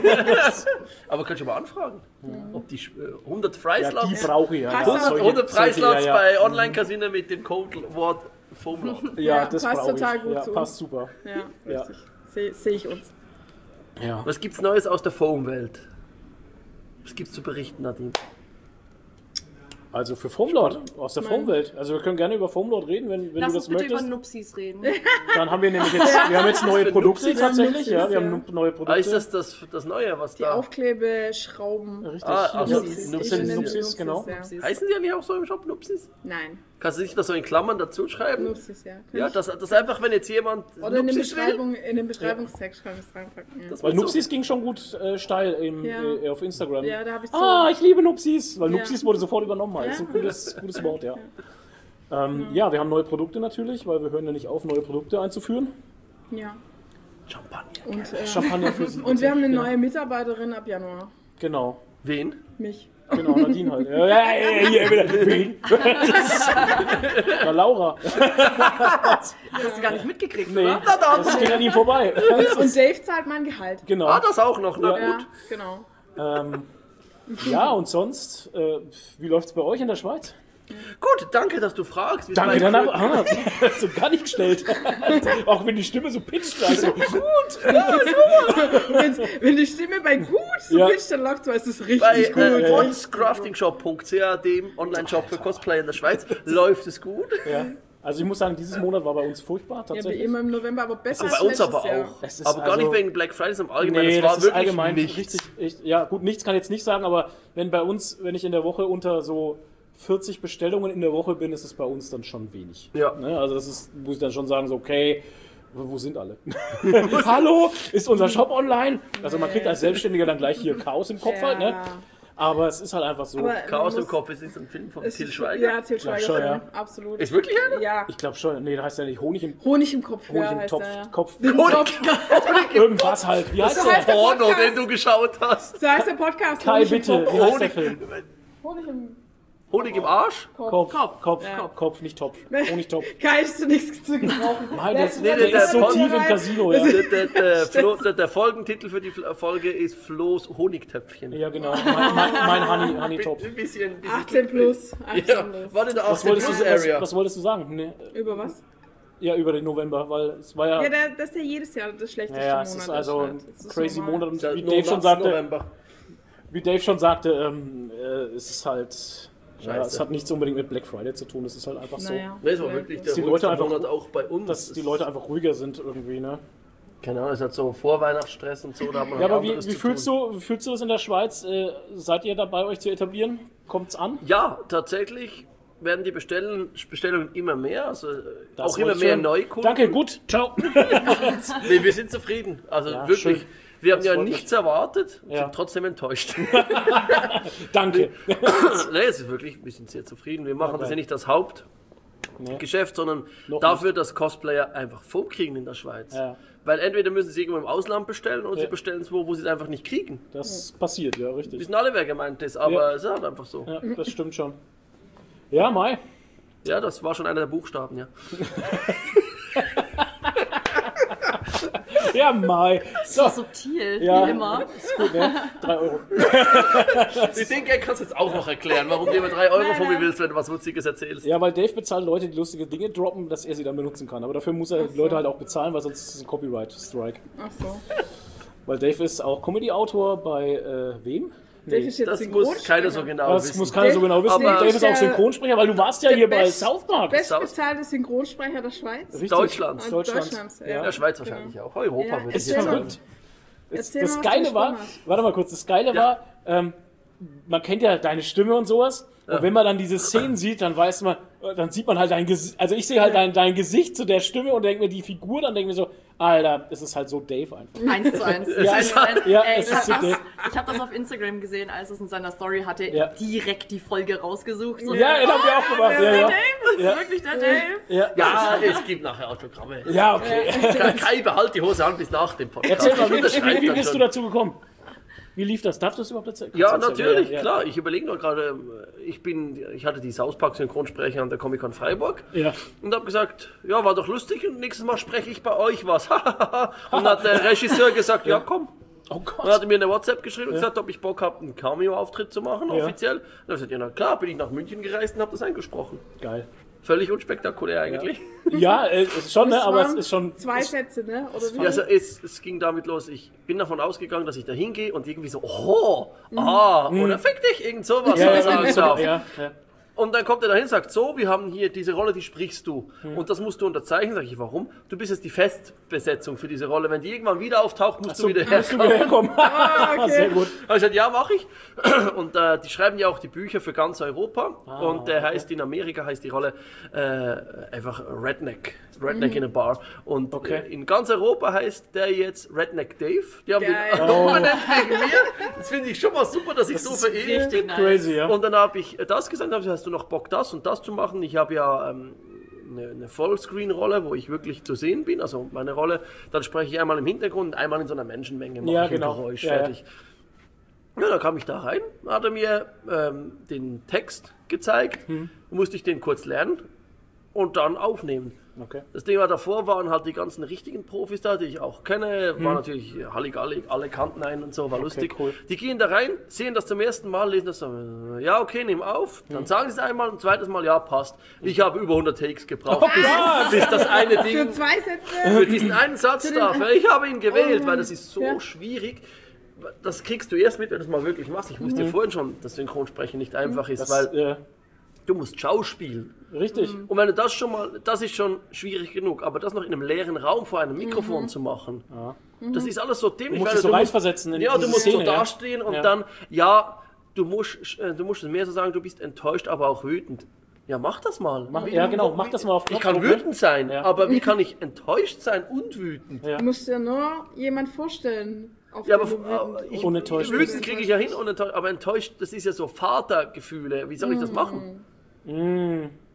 Aber kannst du mal anfragen, ob die äh, hundert Ja, Freislots, die brauche ich ja. Hast ja. du- Solche- hundert solche, Freislots ja, bei ja. Online-Casino mit dem Codewort Foamlot. Ja, Ja, das passt brauche ich. total gut Ja, zu passt uns. super. Ja, Ja. richtig. Sehe seh ich uns. Ja. Was gibt's Neues aus der Foam-Welt? Was gibt's zu berichten, Nadine? Also für Foamlord aus der Foam-Welt. Also wir können gerne über Foamlord reden, wenn, wenn Lass du uns das bitte über möchtest. Nupsis reden. Dann haben wir nämlich jetzt, wir haben jetzt neue Für Produkte Nupsis? tatsächlich. Nupsis, Ja, wir ja. haben neue Produkte. Ah, ist das, das das Neue, was Die da... Aufklebeschrauben. Richtig. Ah, ach so, Nupsis. Nupsis. Ich nenne Nupsis, genau. Ja. Nupsis. Heißen die ja nicht auch so im Shop Nupsis? Nein, Kannst du nicht das so in Klammern dazu schreiben? Nupsis, ja. Kann Ja, ich- das, das einfach, wenn jetzt jemand Oder in, den Nupsis will. Beschreibung, in den Beschreibungstext kann ich es reinpacken. Ja. Das Weil wird so- Nupsis ging schon gut äh, steil im, Ja. äh, auf Instagram. Ja, da habe ich so. Ah, ich liebe Nupsis, weil Ja. Nupsis wurde sofort übernommen. Das ist ein gutes, gutes Wort, ja. Ähm, ja, wir haben neue Produkte natürlich, weil wir hören ja nicht auf, neue Produkte einzuführen. Ja. Champagner. Und, äh, Champagner für Sie. und wir haben eine Ja. neue Mitarbeiterin ab Januar. Genau, Wen? Mich. genau, Nadine halt. Ja, ja, ja, hier wieder. Wen? Na, Laura. Hast du gar nicht mitgekriegt, Nee, oder? das ging an ihm vorbei. Und Dave zahlt mein Gehalt. Genau. Ah, das auch noch, na Ja, gut. genau. Ähm, ja, und sonst, äh, wie läuft's bei euch in der Schweiz? Gut, danke, dass du fragst. Wie Danke, es mein danach. Gefühl- Ah, hast du gar nicht gestellt. Auch wenn die Stimme so pitcht. Also, gut. Und wenn's, wenn die Stimme bei gut so Ja. pitcht, dann läuft so, ist es richtig Bei gut. äh, ja. ons crafting shop punkt c h, dem Online-Shop für Cosplay in der Schweiz, läuft es gut. Ja. Also ich muss sagen, dieses Monat war bei uns furchtbar, Ja, wie tatsächlich. immer im November, aber besser Bei als uns letztes aber Jahr. auch. Es ist Aber gar also- nicht wegen Black Friday, sondern allgemein. Nee, es war das ist wirklich allgemein nichts. richtig. Ich, ja, gut, nichts kann ich jetzt nicht sagen, aber wenn bei uns, wenn ich in der Woche unter so vierzig Bestellungen in der Woche bin, ist es bei uns dann schon wenig. Ja. Ne? Also das ist, muss ich dann schon sagen, so okay, wo wo sind alle? Hallo, ist unser Shop online? Also man kriegt als Selbstständiger dann gleich hier Chaos im Kopf halt, ne? Ja. Aber es ist halt einfach so. Aber Chaos man im muss- Kopf, es ist ein Film von es Til ist- Schweiger. Ja, Til Schweiger, schon, Film, ja. absolut. Ist wirklich einer? Ja, Ich glaube schon, nee, das heißt ja nicht Honig im, Honig im Kopf. Honig ja, im heißt Topf, er, ja. Kopf, Kopf. irgendwas halt. Wie heißt So der? heißt der Porno, Podcast. den du geschaut hast. So heißt der Podcast. Kai, Honig im bitte, Kopf. wie heißt der Film? Honig im Honig im Arsch? Kopf, Kopf, Kopf, ja. Kopf, Kopf, nicht Topf. Honigtopf. Kai ist zu nichts zu gebrauchen. Nein, das, Nee, das nee, der ist so Pol- tief im Casino, ja. Der, der, der, Flo, der, der Folgentitel für die Folge ist Flo's Honigtöpfchen. Ja, genau. Mein, mein, mein Honey, Honey-Topf. Ein bisschen, ein bisschen achtzehn plus. achtzehn Ja, plus. war in der Was achtzehn wolltest, plus du, was, Area. was wolltest du sagen? Nee, Über was? ja, über den November, weil es war ja... Ja, der, das ist ja jedes Jahr das schlechteste Ja, ja, Monat. es ist also ein Das ist crazy normal. Monat und Der wie Dave schon sagte, November. wie Dave schon sagte, ähm, äh, es ist halt, ja, Scheiße. es hat nichts unbedingt mit Black Friday zu tun, es ist halt einfach so, Naja. Nee, es war wirklich der die ruhigste Leute einfach- Monat auch bei uns. dass die Leute einfach ruhiger sind irgendwie, ne? Keine Ahnung, es hat so Vorweihnachtsstress und so, da hat man Ja, noch aber wie, anderes wie, zu fühlst tun. du, wie fühlst du das in der Schweiz? Äh, seid ihr dabei, euch zu etablieren? Kommt's an? Ja, tatsächlich werden die Bestellen, Bestellungen immer mehr, also Das auch immer wollte ich mehr hören. Neukunden. Danke, gut, ciao. Nee, wir sind zufrieden, also Ja, wirklich. schön. Wir haben Das ja freut mich. nichts erwartet, Ja. sind trotzdem enttäuscht. Danke. Nee, es ist wirklich, wir sind sehr zufrieden. Wir machen Okay. das ja nicht das Hauptgeschäft, Nee. sondern Noch dafür, dass Cosplayer einfach Form kriegen in der Schweiz. Ja. Weil entweder müssen sie irgendwo im Ausland bestellen oder Ja. sie bestellen es wo, wo sie es einfach nicht kriegen. Das passiert, ja, Wir richtig. wissen alle, wer gemeint ist, aber Ja. es ist halt einfach so. Ja, das stimmt schon. Ja, Mai. Ja, das war schon einer der Buchstaben, ja. Ja, Mai. So, So subtil, Ja. wie immer. ist gut, ne? Drei Euro. Den Gag kannst du jetzt auch noch erklären, warum du immer drei Euro von mir willst, wenn du was Witziges erzählst. Ja, weil Dave bezahlt Leute, die lustige Dinge droppen, dass er sie dann benutzen kann. Aber dafür muss er die Leute halt auch bezahlen, weil sonst ist es ein Copyright-Strike. Ach so. Weil Dave ist auch Comedy-Autor bei äh, wem? Dave ist jetzt Das Synchronsprecher. muss keiner so genau Das wissen. muss keiner so genau wissen. Aber- Dave ist auch der- Synchronsprecher, weil du warst ja der hier bei best- South Park. Bestbezahlte Synchronsprecher der Schweiz. Richtig. Deutschlands. Und Deutschlands. Deutschlands, Ja. ja. Der Schweiz wahrscheinlich auch. Europa Ja, würde Es ich ist Erzähl jetzt mal. sagen. verrückt. Das, Erzähl das mal, was Geile du war, gesponnen hast. warte mal kurz, das Geile Ja. war, ähm, man kennt ja deine Stimme und sowas. Und wenn man dann diese Szenen sieht, dann weiß man, dann sieht man halt dein Gesicht, also ich sehe halt dein, dein Gesicht zu der Stimme und denke mir die Figur, dann denke ich mir so, Alter, es ist halt so Dave einfach. Eins zu eins. Ja, Eins es- zu eins. ja, Ey, es ich ist habe so das, Dave. ich hab das auf Instagram gesehen, als es in seiner Story hatte, Ja. direkt die Folge rausgesucht. So, Ja, das haben wir auch gemacht. das Ja, ist der ja. Dave, das ist Ja. wirklich der Dave. Ja, Ja, es gibt nachher Autogramme. ja okay. Kai, Kai, behalt die Hose an bis nach dem Podcast. Erzähl mal, Ich wie, unterschreibe wie, wie dann bist du schon. dazu gekommen? Wie lief das? Darfst du das überhaupt erzählen? Ja, Kannst du erzählen? natürlich, Ja, ja. klar. Ich überlege nur gerade, ich bin, ich hatte die South Park Synchronsprecher an der Comic-Con Freiburg Ja. und habe gesagt, ja, war doch lustig und nächstes Mal spreche ich bei euch was. Und hat der Regisseur gesagt, ja, komm. Oh Und Gott. hat er mir eine WhatsApp geschrieben und gesagt, ob ich Bock habe, einen Cameo-Auftritt zu machen, Ja. offiziell. Und dann habe ich gesagt, ja, na klar, bin ich nach München gereist und habe das eingesprochen. Geil. Völlig unspektakulär eigentlich. Ja, äh, es ist schon, ne, Das aber es waren ist schon. Zwei es, Sätze, ne? Oder wie? Ja, also es, es ging damit los, ich bin davon ausgegangen, dass ich da hingehe und irgendwie so, oh, ah, oder fick dich, irgend sowas ja, ja, sagen ja, darf. ja, ja. Und dann kommt er dahin und sagt, so, wir haben hier diese Rolle, die sprichst du. Hm. Und das musst du unterzeichnen. Sag ich, warum? Du bist jetzt die Festbesetzung für diese Rolle. Wenn die irgendwann wieder auftaucht, musst So, du wieder musst du herkommen. wieder herkommen. Ah, okay. Sehr gut. Habe ich gesagt, ja, mache ich. Und äh, die schreiben ja auch die Bücher für ganz Europa. und der heißt, in Amerika heißt die Rolle äh, einfach Redneck. Redneck in a Bar. Und Okay. äh, in ganz Europa heißt der jetzt Redneck Dave. Die haben Geil. den Oh. umbenannt wegen mir. Das finde ich schon mal super, dass ich so verehre. Richtig nice. Crazy, ja. Und dann habe ich das gesagt, habe ich, hast du noch Bock, das und das zu machen? Ich habe ja ähm, eine, eine Vollscreen-Rolle, wo ich wirklich zu sehen bin, also meine Rolle, dann spreche ich einmal im Hintergrund, einmal in so einer Menschenmenge, mache Ja, ich genau. ein Geräusch, Ja, ja. fertig. Ja, dann kam ich da rein, hat er mir ähm, den Text gezeigt, Hm. musste ich den kurz lernen und dann aufnehmen. Okay. Das Ding war, davor waren halt die ganzen richtigen Profis da, die ich auch kenne. War natürlich Halligalli, alle kannten einen und so, war lustig. cool. Die gehen da rein, sehen das zum ersten Mal, lesen das so, äh, ja, okay, nimm auf. Dann sagen sie es einmal, ein zweites Mal, ja, passt. Ich habe über hundert Takes gebraucht, bis, bis das eine Für Ding zwei Sätze. für diesen einen Satz darf. Ich habe ihn gewählt, Oh, weil das ist so ja. schwierig. Das kriegst du erst mit, wenn du es mal wirklich machst. Ich wusste vorhin schon, dass Synchronsprechen nicht einfach ist, Das, weil äh, du musst schauspielen. richtig. Und wenn du das schon mal, das ist schon schwierig genug, aber das noch in einem leeren Raum vor einem Mikrofon zu machen, das ist alles so dämlich. Du musst weil dich so reinversetzen in Ja, du diese musst Szene, so ja. dastehen und Ja. dann, ja, du musst, äh, du musst mehr so sagen, du bist enttäuscht, aber auch wütend. Ja, mach das mal. Mach, Wie- ja, genau, mach das mal auf Ich kann Knopfdruck, ne? wütend sein, Ja. aber wie kann ich enttäuscht sein und wütend? Ja. Du musst dir nur jemand vorstellen. Auf Ja, den aber du äh, wütend- ich, Unenttäuscht wütend bist. kriege ich ja hin, unenttäuscht, aber enttäuscht, das ist ja so Vatergefühle. Wie soll ich das machen? Mm.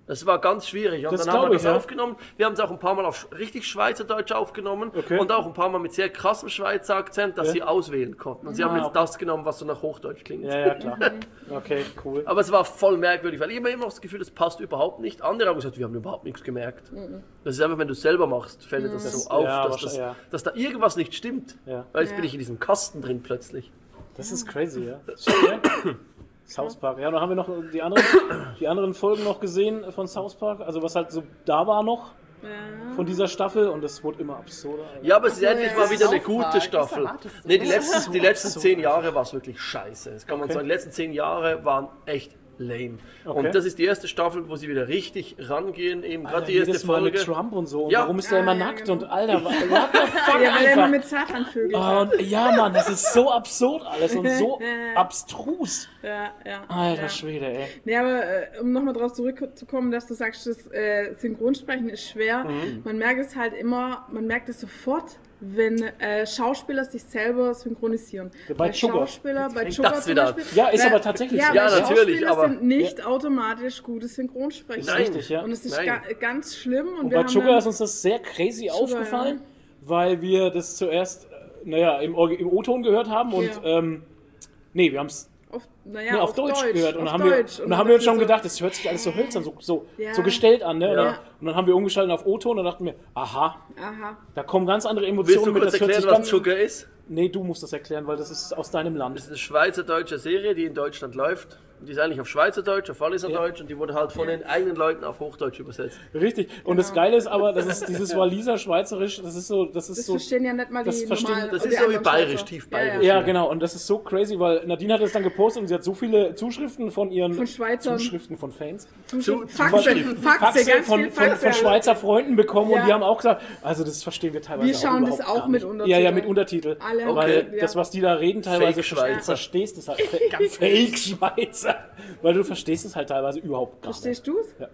Das war ganz schwierig. Und Das dann haben wir glaub ich, das ja. aufgenommen. Wir haben es auch ein paar Mal auf sch- richtig Schweizerdeutsch aufgenommen Okay. und auch ein paar Mal mit sehr krassem Schweizer Akzent, dass Ja. sie auswählen konnten. Und sie Ah, haben jetzt okay. das genommen, was so nach Hochdeutsch klingt. Ja, ja, klar. Okay, cool. Aber es war voll merkwürdig, weil ich immer immer noch das Gefühl, das passt überhaupt nicht. Andere haben gesagt, wir haben überhaupt nichts gemerkt. Das ist einfach, wenn du es selber machst, fällt dir das so auf, ja, dass, das, wahrscheinlich, ja. dass da irgendwas nicht stimmt. Ja. Weil jetzt Ja. bin ich in diesem Kasten drin plötzlich. Das ist crazy, ja. Schön, ja. South Park. Ja, dann haben wir noch die anderen, die anderen Folgen noch gesehen von South Park. Also was halt so da war noch von dieser Staffel und das wurde immer absurder. Ja, aber es ist endlich ja, mal das wieder ist eine auch gute wahr. Staffel. Was erwartest du? Nee, die letzten, die letzten zehn Jahre war es wirklich scheiße. Das kann man Okay. sagen. Die letzten zehn Jahre waren echt lame. Okay. Und das ist die erste Staffel, wo sie wieder richtig rangehen. Eben gerade Alter, die erste jedes Mal Folge. mit Trump und so. Und Ja. warum ist der Ja, immer ja, nackt genau. und Alter, what the fuck Ja, weil er immer einfach. mit Satan-Vögeln Oh, und, ja, Mann, das ist so absurd alles und so abstrus. Ja, ja. Alter ja. Schwede, ey. Nee, aber äh, um nochmal drauf zurückzukommen, dass du sagst, das äh, Synchronsprechen ist schwer. Mhm. Man merkt es halt immer, man merkt es sofort, wenn äh, Schauspieler sich selber synchronisieren. Bei Bei Sugar. Schauspieler, bei fängt Sugar das zum wieder an. Beispiel. Ja, ist weil- aber tatsächlich ja, so. Ja, weil natürlich, Schauspieler aber- sind nicht automatisch gute Synchronsprecher. Ist richtig, ja. Und es ist Nein. ga, ganz schlimm. Und, Und wir bei haben Sugar dann- ist uns das sehr crazy Sugar, aufgefallen, weil wir das zuerst, äh, naja, im, Orgi- im O-Ton gehört haben und, Ja. ähm, nee, wir haben es auf, naja, nee, auf, Deutsch, gehört. Und auf dann haben wir, Deutsch. und dann haben wir uns schon so- gedacht, das hört sich alles so hölzern, so, so, Ja. so gestellt an, ne? Und, Ja. dann, und dann haben wir umgeschaltet auf O-Ton und dachten wir, aha, Aha. da kommen ganz andere Willst Emotionen du mit. kurz Das hört erklären, sich was ganz, Sugar ist? nee, du musst das erklären, weil das ist aus deinem Land. Das ist eine schweizerdeutsche Serie, die in Deutschland läuft. Die ist eigentlich auf Schweizerdeutsch, auf Walliserdeutsch und die wurde halt von den eigenen Leuten auf Hochdeutsch übersetzt. Richtig. Und das Geile ist aber, das ist dieses Waliser Schweizerisch, das ist so, das ist Das so. verstehen ja nicht mal das die verstehen- normalen... das die ist so wie anderen bayerisch, Schweizer. tief Ja, ja. bayerisch. Ja, genau. Und das ist so crazy, weil Nadine hat es dann gepostet und sie hat so viele Zuschriften von ihren Von Schweizern. Zuschriften von Fans. Zuschriften. Zu- Faxe, Zuschriften. Faxe, Faxe ganz von, viel von, Faxe. von Schweizer Freunden bekommen und Ja. die haben auch gesagt, also das verstehen wir teilweise Wir schauen auch das überhaupt auch gar mit nicht. Untertitel. Ja, ja, mit Untertitel. Alle. Weil Okay, ja. das, was die da reden, teilweise Fake-Schweizer. du verstehst es halt. Fake Schweizer. Weil du verstehst es halt teilweise überhaupt gar nicht. Verstehst du es?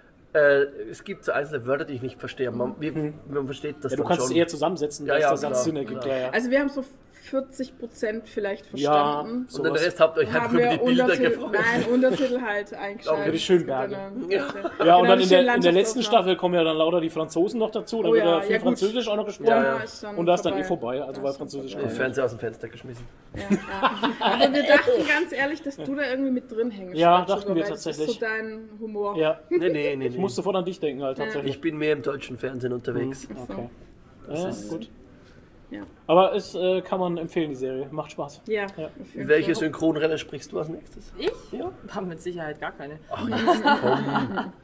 Äh, es gibt so einzelne Wörter, die ich nicht verstehe. Man, wie, man versteht das Ja, du dann kannst schon. es eher zusammensetzen, Ja, dass ja, der Satz klar, Sinn ergibt. klar. Ja, ja. Also wir haben so vierzig Prozent vielleicht Ja, verstanden. Und den sowas. Rest habt ihr euch einfach Haben über wir die Bilder Untertitel, gefreut. nein, Untertitel halt eingeschaltet. Okay, die Schönberge. Ja, Ja, und Genau, dann in die der, in der letzten Landschaftsaufnahmen. Staffel kommen ja dann lauter die Franzosen noch dazu. Da Oh wird ja, ja viel ja, gut. Französisch auch noch gesprochen. Ja, ja. ist dann Und da ist dann eh vorbei. vorbei, also Da weil ist dann Französisch vorbei. Den Fernseher aus dem Fenster geschmissen. Ja, ja. Aber wir dachten ganz ehrlich, dass du da irgendwie mit drin hängst. Ja, Sugar, dachten wir weil das tatsächlich. ist so dein Humor. Ja, Nee, nee, nee. nee. ich musste sofort an dich denken halt tatsächlich. Ich bin mehr im deutschen Fernsehen unterwegs. Okay. Ja, gut. Ja. Aber es äh, kann man empfehlen, die Serie. Macht Spaß. Ja. Ja. auf jeden Welche Fall. Synchronrolle sprichst du als nächstes? Ich? Ja. Haben mit Sicherheit gar keine. Ach, jetzt komm.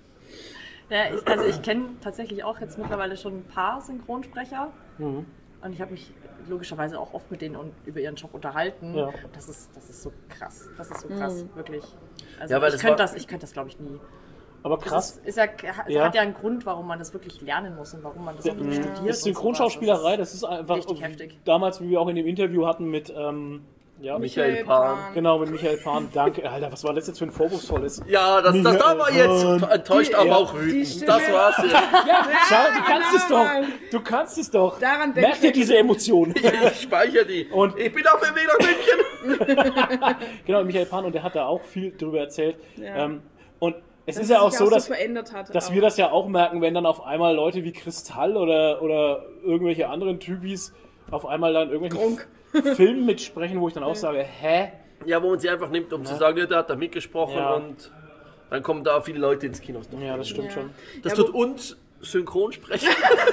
Ja, ich, also ich kenne tatsächlich auch jetzt mittlerweile schon ein paar Synchronsprecher. Mhm. Und ich habe mich logischerweise auch oft mit denen un- über ihren Job unterhalten. Ja. Das ist, das ist so krass. Das ist so krass, wirklich. Also Ja, weil ich das könnte war- das, ich könnte das glaube ich nie. Aber Das krass. ist, ist ja, hat, Ja. hat ja einen Grund, warum man das wirklich lernen muss und warum man das auch wirklich studiert. Das und ist Synchronschauspielerei, sowas. das ist einfach richtig heftig. damals, wie wir auch in dem Interview hatten mit ähm, ja, Michael Pan. genau, mit Michael Pan. Danke, Alter, was war das jetzt für ein vorwurfsvolles? Ja, das, das da war jetzt enttäuscht, Die- aber auch die wütend. Stimme- Das war's jetzt. Ja, schau, du kannst es doch. nein. Du kannst es doch. Daran denk Merk dir ich. diese Emotionen. Ich speichere die. Und- ich bin auf dem Weg nach München. Genau, Michael Pan, und der hat da auch viel drüber erzählt. Ja. Ähm, und es Dass ist ja es auch sich so, dass, verändert hat. dass auch. wir das ja auch merken, wenn dann auf einmal Leute wie Kristall oder, oder irgendwelche anderen Typis auf einmal dann irgendwelchen F- Filmen mitsprechen, wo ich dann auch sage, hä? Ja, wo man sie einfach nimmt, um zu sagen, ja, der hat da mitgesprochen Ja. und dann kommen da viele Leute ins Kino. Ja, das stimmt Ja. schon. Das Ja, tut uns Synchronsprecher.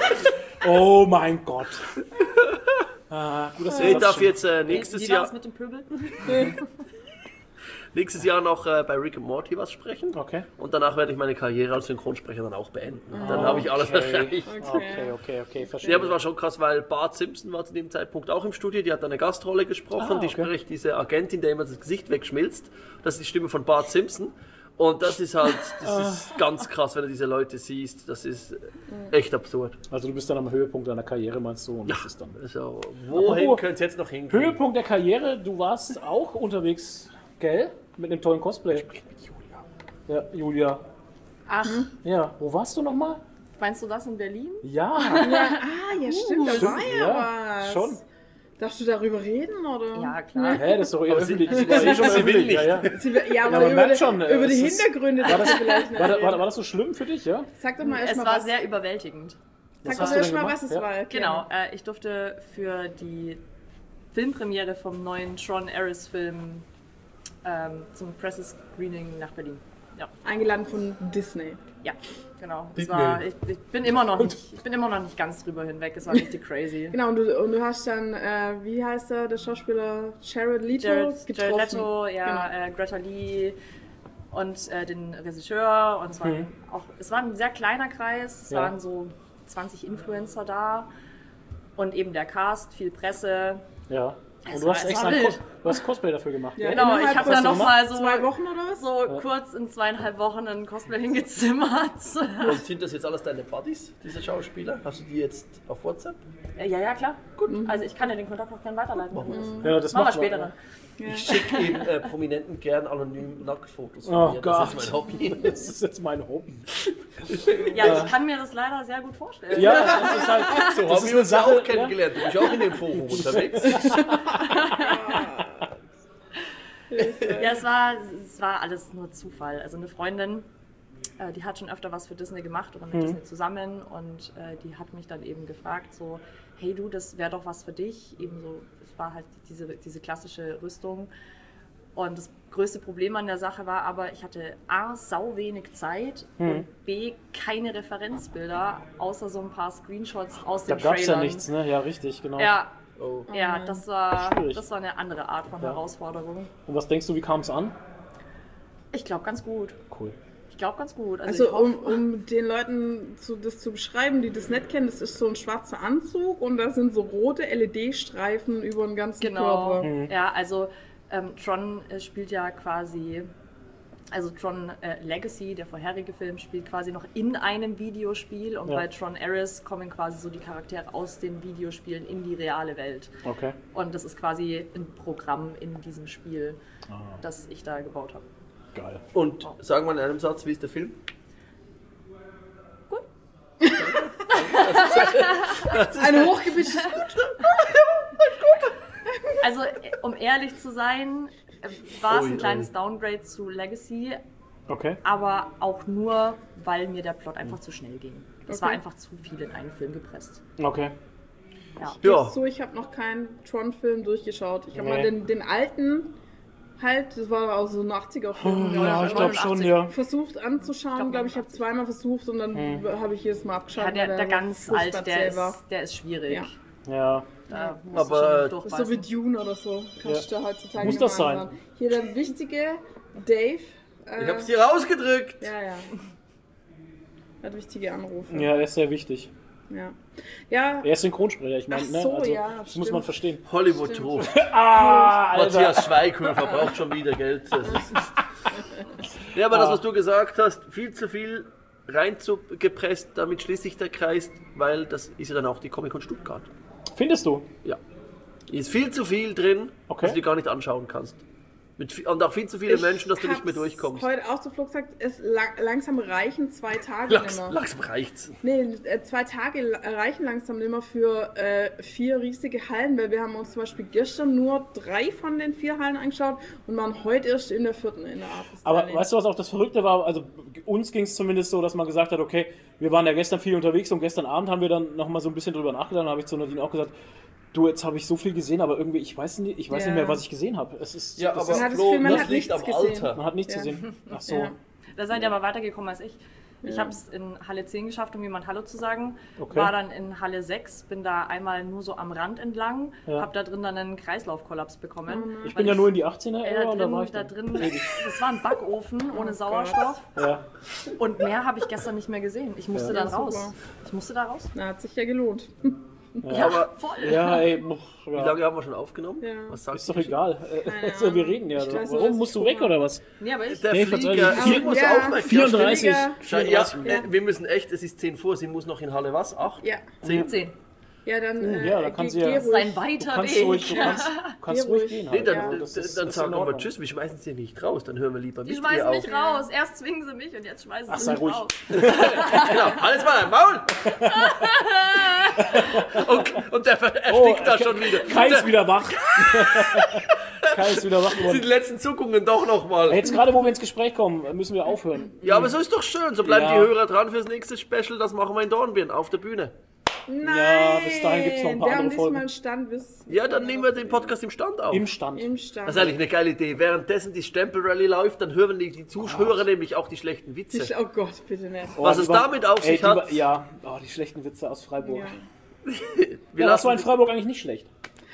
Oh mein Gott. Ah, gut, dass du Ich das darf schon- jetzt äh, nächstes Wie war Jahr das mit dem Pöbel? nächstes Jahr noch äh, bei Rick and Morty was sprechen. Okay. Und danach werde ich meine Karriere als Synchronsprecher dann auch beenden. Dann habe ich alles Okay. erreicht. Okay, okay, okay, verstehe. Ja, aber es war schon krass, weil Bart Simpson war zu dem Zeitpunkt auch im Studio, die hat eine Gastrolle gesprochen, Ah, die okay. spricht diese Agentin, der immer das Gesicht wegschmilzt. Das ist die Stimme von Bart Simpson. Und das ist halt, das Ah. ist ganz krass, wenn du diese Leute siehst. Das ist echt absurd. Also du bist dann am Höhepunkt deiner Karriere, meinst du? Und das ist dann Also, wohin Apropos könnte es jetzt noch hingehen? Höhepunkt der Karriere, du warst auch unterwegs, gell? Mit einem tollen Cosplay. Ja, Julia. Ach, Ja, wo warst du nochmal? meinst du das in Berlin? Ja, Ah, ja, stimmt, da war ja, ja, was. schon. Darfst du darüber reden, oder? Ja, klar. Hä, das ist doch eher Aber sie- öffentlich. sie- Das war eh schon sie will öffentlich, nicht. Ja, ja. Sie, ja, aber man über, merkt die, schon, äh, über die es ist- Hintergründe War das, darfst du vielleicht nicht war, da, reden. war, war das so schlimm für dich, ja? Sag doch mal Es erstmal war was. sehr überwältigend. Sag Was doch hast du denn erstmal, gemacht? was es Ja. war. erklär Genau, mal. äh, ich durfte für die Filmpremiere vom neuen Tron Ares Film ähm, zum Presse-Screening nach Berlin. Ja, Eingeladen von Disney. ja, genau. Es Disney. war, ich, ich, bin immer noch nicht, ich bin immer noch nicht ganz drüber hinweg. Es war richtig crazy. Genau, und du, und du hast dann, äh, wie heißt er, der Schauspieler Jared Leto Jared, getroffen. Jared Leto, ja, Genau. äh, Greta Lee und äh, den Regisseur. Und es war, Mhm. auch, es war ein sehr kleiner Kreis. Es Ja. waren so zwanzig Influencer da. Und eben der Cast, viel Presse. Ja. Es Und du war- hast es extra war ein wild. Cos du hast Cosplay dafür gemacht. Ja. Ja. Genau, Innerhalb ich habe von dann so nochmal so, Zwei Wochen oder was? so kurz in zweieinhalb Wochen ein Cosplay hingezimmert. Und sind das jetzt alles deine Buddies, diese Schauspieler? Hast du die jetzt auf WhatsApp? Äh, ja, ja, klar. Gut. Also ich kann dir den Kontakt auch gerne weiterleiten. Machen wir das. Ja, das Machen wir macht später man. dann. Ich schicke eben äh, Prominenten gern anonym Nacktfotos von Oh mir. Gott. Das ist mein Hobby. Das ist jetzt mein Hobby. Ja, ich kann mir das leider sehr gut vorstellen. Ja, das ist halt. So das haben ist wir eine uns ja Sache, auch kennengelernt. Du bist auch in dem Forum unterwegs. Ja, es war, es war alles nur Zufall. Also eine Freundin, äh, die hat schon öfter was für Disney gemacht oder mit Disney zusammen und äh, die hat mich dann eben gefragt, so, hey du, das wäre doch was für dich. Eben so, es war halt diese, diese klassische Rüstung. Und das größte Problem an der Sache war aber, ich hatte A, sau wenig Zeit und B, keine Referenzbilder, außer so ein paar Screenshots aus Da den gab es ja Trailern. nichts, ne? Ja, richtig, genau. Ja, Oh. ja, das war, Schwierig. das war eine andere Art von Ja. Herausforderung. Und was denkst du, wie kam es an? Ich glaube ganz gut. Cool. Ich glaube ganz gut. Also, Also ich hoffe, um, um den Leuten zu, das zu beschreiben, die das nicht kennen, das ist so ein schwarzer Anzug und da sind so rote L E D-Streifen über den ganzen genau. Körper. Mhm. Ja, also ähm, Tron äh, spielt ja quasi, also Tron äh, Legacy, der vorherige Film, spielt quasi noch in einem Videospiel und Ja. bei Tron Ares kommen quasi so die Charaktere aus den Videospielen in die reale Welt. Okay. Und das ist quasi ein Programm in diesem Spiel, Ah, das ich da gebaut habe. geil. Und sagen wir in einem Satz, wie ist der Film? Gut. Eine hochgepitchte Also, äh, um ehrlich zu sein, äh, war es Ui, ein kleines ui. Downgrade zu Legacy, Okay. aber auch nur, weil mir der Plot einfach zu schnell ging. Es war Okay. einfach zu viel in einen Film gepresst. Okay. Ja. Ja. So, ich habe noch keinen Tron-Film durchgeschaut. Ich habe Nee. mal den, den alten halt, das war auch so ein achtziger-Film. Oh, ja, ich glaube schon, ja. versucht anzuschauen, glaub, glaube ich, habe zweimal versucht und dann habe ich jedes Mal Ja, abgeschaltet. der, weil der ganz furchtbar alte, der zäh war. ist, der ist schwierig. Ja. Ja. Da musst du Aber- schon Das ist durchbeißen. so wie Dune oder so. Kannst du heutzutage Muss nicht das mehr sein? anschauen. Hier der wichtige Dave. Äh, Ich hab's dir rausgedrückt. Ja, ja. Hat wichtige Anrufe. Ja, er ist sehr wichtig. Ja. Ja, Er ist Synchronsprecher, ich meine, Ach ne? so, Also, ja, das muss stimmt. man verstehen. Hollywood ruft. Ah, Alter. Matthias Schweighöfer braucht schon wieder Geld. Das ist ja, aber das, was du gesagt hast, viel zu viel reingepresst, damit schließt sich der Kreis, weil das ist ja dann auch die Comic-Con Stuttgart. Findest du? Ja. Hier ist viel zu viel drin, Okay. was du dir gar nicht anschauen kannst. Mit, vi- und auch viel zu viele ich Menschen, dass du nicht mehr hab's durchkommst. heute auch zu Flug gesagt, es lang, langsam reichen zwei Tage Langsam, nimmer. langsam reicht's. Nee, äh, zwei Tage la- reichen langsam nimmer für äh, vier riesige Hallen, weil wir haben uns zum Beispiel gestern nur drei von den vier Hallen angeschaut und waren heute erst in der vierten in der Artist Aber Alley. weißt du, was auch das Verrückte war? Also uns ging es zumindest so, dass man gesagt hat, okay, wir waren ja gestern viel unterwegs und gestern Abend haben wir dann nochmal so ein bisschen drüber nachgedacht und habe ich zu Nadine auch gesagt, du, jetzt habe ich so viel gesehen, aber irgendwie, ich weiß nicht, ich weiß Ja. nicht mehr, was ich gesehen habe. Es ist, Ja, das aber ist, hat das Flo, Gefühl, man das hat liegt am nichts gesehen. Alter. man hat nichts Ja. gesehen. Ach so. Ja. Da seid ihr aber weitergekommen als ich. Ich habe es in Halle zehn geschafft, um jemand Hallo zu sagen. Okay. War dann in Halle sechs, bin da einmal nur so am Rand entlang, Ja. habe da drin dann einen Kreislaufkollaps bekommen. Ich weil bin ja nur in die achtzehner äh, Ära da und da war drin, ich da dann. drin, das war ein Backofen ohne Sauerstoff Ja. und mehr habe ich gestern nicht mehr gesehen. Ich musste Ja. dann Ja, raus. super. Ich musste da raus. Na, hat sich ja gelohnt. Ja, Aber voll. Ja, ey, boah, wie ja. lange haben wir schon aufgenommen? Ja. Was sagst Ist doch du? egal. Äh, Keine Also, wir Ahnung. reden ja. Ich weiß nur, Warum dass musst ich du weg Hunger oder was? Ja, aber ich. Der Nee, Flieger, verzeihe. sie muss Ja. aufmerksam. vierunddreißig. Flieger. Ja, ja, äh, wir müssen echt, es ist zehn vor, sie muss noch in Halle was? acht? Ja. zehn? zehn. Ja, dann, äh, ja, dann kann geh, sie ja- geh Das ist ein ruhig. weiter Du kannst Weg. ruhig, du kannst, du kannst Geh ruhig ruhig. gehen. Nee, Halt. dann, Ja, dann, das ist- dann das ist sagen in wir mal Ordnung. Tschüss, wir schmeißen sie nicht raus, dann hören wir lieber Die mit schmeißen dir auf. mich raus. Erst zwingen sie mich und jetzt schmeißen Ach, sie sei mich ruhig. raus. Genau, alles mal, Maul! und, und der erstickt Oh, da schon wieder. Kai ist wieder wach. Kai ist wieder wach Das sind geworden. die letzten Zuckungen doch nochmal. Jetzt gerade, wo wir ins Gespräch kommen, müssen wir aufhören. Ja, aber so ist doch schön. So bleiben Ja. die Hörer dran fürs nächste Special. Das machen wir in Dornbirn auf der Bühne. Nein, Ja, bis dahin gibt's noch ein paar wir haben andere Folgen. diesmal einen Stand bis Ja, dann nehmen wir den Podcast im Stand auf. Im Stand. im Stand. Das ist eigentlich eine geile Idee. Währenddessen die Stempel-Rally läuft, dann hören die, die Zuhörer nämlich auch die schlechten Witze. Ich- Oh Gott, bitte nicht. Oh, Was es lieber- damit auf ey, sich hat. lieber- Ja, oh, die schlechten Witze aus Freiburg. Ja. Wir Ja, das war in lassen, Freiburg eigentlich nicht schlecht.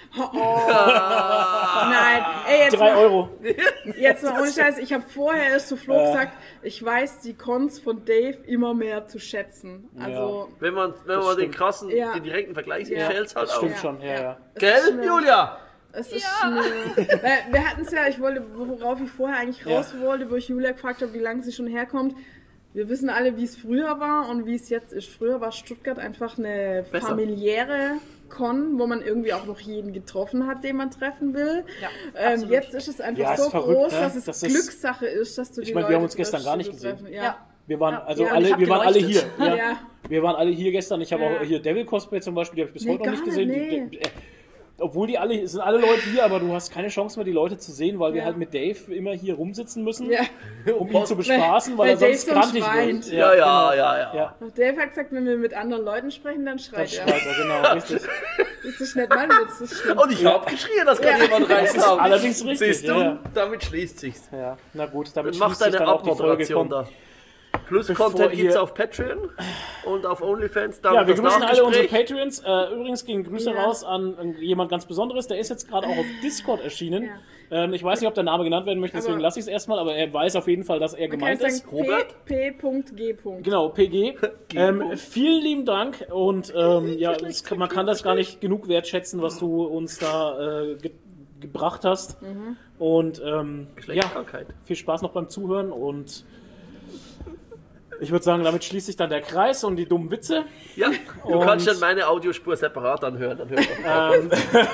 Nein, ey, jetzt Drei mal, Euro. jetzt mal ohne Scheiß. Ich habe vorher erst zu Flo Äh. gesagt, ich weiß die Cons von Dave immer mehr zu schätzen. Also, wenn man, wenn man den stimmt. krassen, Ja. den direkten Vergleich sieht, Ja. fällt's halt Das auf. stimmt Ja. schon, ja, ja. es ist Gell, schnell. Julia? Es ist schnell. Weil wir hatten es ja, ich wollte, worauf ich vorher eigentlich Ja. raus wollte, wo ich Julia gefragt habe, wie lange sie schon herkommt. Wir wissen alle, wie es früher war und wie es jetzt ist. Früher war Stuttgart einfach eine Besser. familiäre Con, wo man irgendwie auch noch jeden getroffen hat, den man treffen will. Ja, ähm, absolut. jetzt ist es einfach Ja, ist so verrückt, groß, ne? dass es Das ist- Glückssache ist, dass du die Ich meine, Leute wir haben uns gestern gar nicht triffst, gesehen. treffen. Ja. Ja. Wir waren, Ja. also Ja, und alle, ich hab wir waren alle hier. geleuchtet. Ja. Ja. Wir waren alle hier gestern. Ich habe Ja. auch hier Devil Cosplay zum Beispiel, die habe ich bis Nee, heute noch nicht gar gesehen. nicht, Die, die, äh, obwohl die alle, es sind alle Leute hier, aber du hast keine Chance mehr, die Leute zu sehen, weil wir Ja. halt mit Dave immer hier rumsitzen müssen, Ja. um ihn zu bespaßen, weil, Weil er sonst Dave sonst grantig weint. wird. Ja, ja, genau. ja, ja. Ja, Und Dave hat gesagt, wenn wir mit anderen Leuten sprechen, dann das schreit er. schreit er, genau, richtig. Das ist nicht mein Witz, das ist schlimm. Und ich hab geschrien, dass gerade Ja. jemand Das ist reinkam. allerdings richtig. Siehst du? Ja, ja. Damit schließt sich's. Ja, na gut, damit Mach schließt sich deine dann auch die Folge. Abmoderation Komm. da. Plus Bevor Content gibt's ihr- auf Patreon und auf OnlyFans. Dann Ja, wir das grüßen alle unsere Nachgespräch. Patreons. Äh, übrigens gehen Grüße Ja. raus an, an jemand ganz Besonderes. Der ist jetzt gerade auch auf Discord erschienen. Ja. Ähm, ich weiß nicht, ob der Name genannt werden möchte, deswegen Aber- lasse ich es erstmal. Aber er weiß auf jeden Fall, dass er Man kann gemeint sagen ist. Robert? P P.G. Genau, P G. ähm, vielen lieben Dank und ähm, ja, es, kann- man kann das gar nicht genug wertschätzen, was du uns da äh, ge gebracht hast. Mhm. Und ähm, ja, Geschlechtskrankheit. viel Spaß noch beim Zuhören und ich würde sagen, damit schließt sich dann der Kreis und die dummen Witze. Ja, du Und- kannst dann meine Audiospur separat anhören. Dann hören wir. Ähm,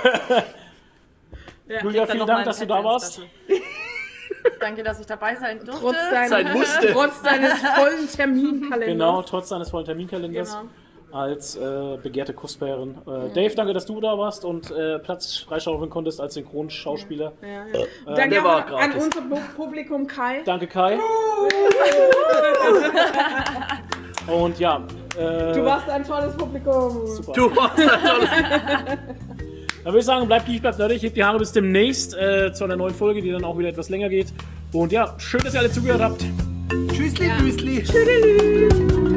Ja. Julia, Dann vielen noch Dank, mal dass du ein da warst. Patreon-Special. Danke, dass ich dabei sein durfte. Trotz, dein, Sein musste. trotz deines vollen Terminkalenders. Genau, trotz deines vollen Terminkalenders. Genau. Als äh, begehrte Cosplayerin. Äh, Dave, danke, dass du da warst und äh, Platz freischaufeln konntest als Synchronschauspieler. Ja, ja. Danke der war auch an gratis. unser Pu- Publikum Kai. Danke, Kai. Und ja, äh, Du warst ein tolles Publikum. super. Du machst ein tolles. Dann würde ich sagen, bleibt geek, bleibt nerdig, hebt die Haare bis demnächst äh, zu einer neuen Folge, die dann auch wieder etwas länger geht. Und ja, schön, dass ihr alle zugehört habt. Tschüssli, Müsli. Tschüss.